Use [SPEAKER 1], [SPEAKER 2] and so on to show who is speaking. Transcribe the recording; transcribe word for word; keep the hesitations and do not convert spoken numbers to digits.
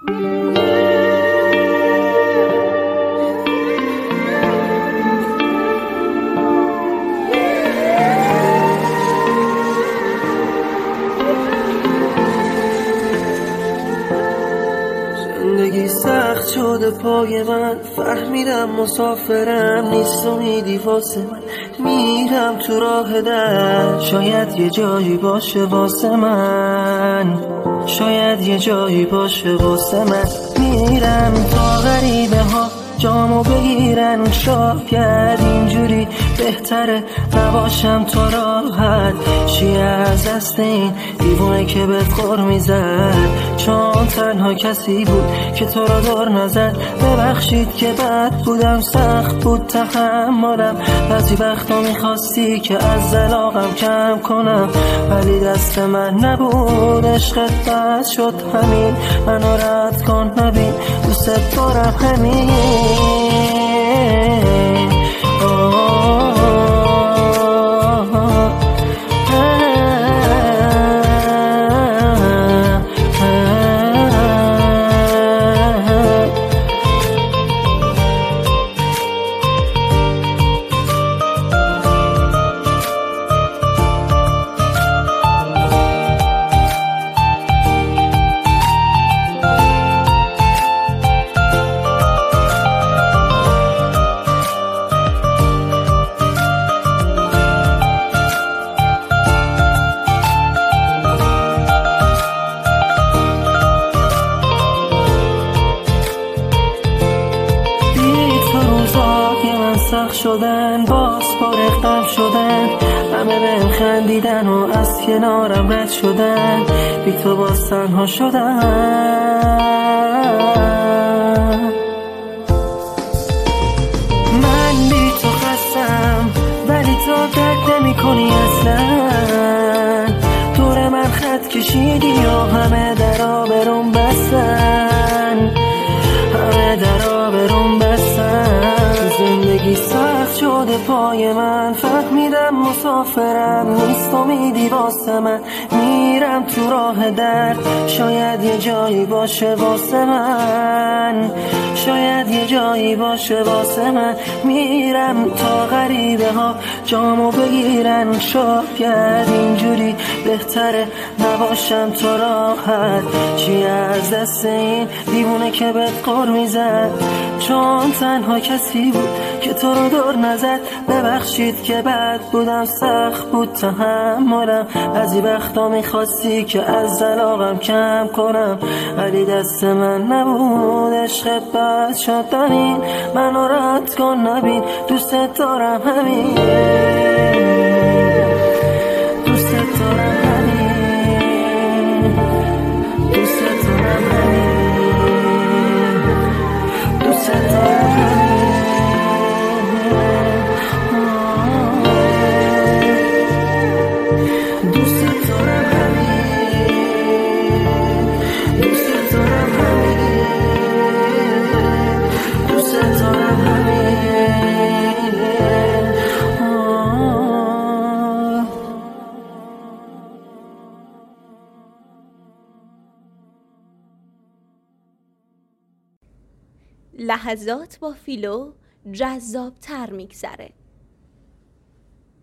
[SPEAKER 1] زندگی سخت شده پای من، فهمیدم مسافرم نیست امیدی واسه من، میرم تو راه در. شاید یه جایی باشه واسه من، شاید یه جایی باشه واسه من. میرم تا غریبه ها جامو بگیرن، شاید اینجوری بهتره نباشم تا راحت. چی از دست این دیوونه که بهت غر میزد، چون تنها کسی بود که تو را دور نزد. ببخشید که بد بودم، سخت بود تحملم، بعضی وقتا میخواستی که از زلاقم کم کنم، ولی دست من نبود. عشقت بد شد همین، منو رد کن نبین، دوست دارم همین. سخت شدن، باز پرختم شدن، همه بهم خندیدن و از کنارم رد شدن، بی تو باز تنها شدن. من بی تو خستم ولی تو درک نمی کنی اصلا. دور من خط کشیدی و همه درا برون بستن، همه درا برون بستن. زندگی سخت شده پای من، فهمیدم مسافرم نیست امیدی واسه من، میرم تو راه درد. شاید یه جایی باشه واسه من، شاید یه جایی باشه واسه من. میرم تا غریبه ها جامو بگیرن، شاید اینجوری بهتره نباشم تو راحت. چی از دست این دیوونه که بهت غر میزد، چون تنها کسی بود که تو رو دور نزد. ببخشید که بد بودم، سخت بود تحملم، بعضی وقتا میخواستی که از زلاقم کم کنم، ولی دست من نبود. عشقت بد شد همین، منو رد کن نبین، دوست دارم همین، دوست دارم همین، دوست دارم همین، دوست دارم همین.
[SPEAKER 2] لحظات با فیلو جذاب تر میگذره.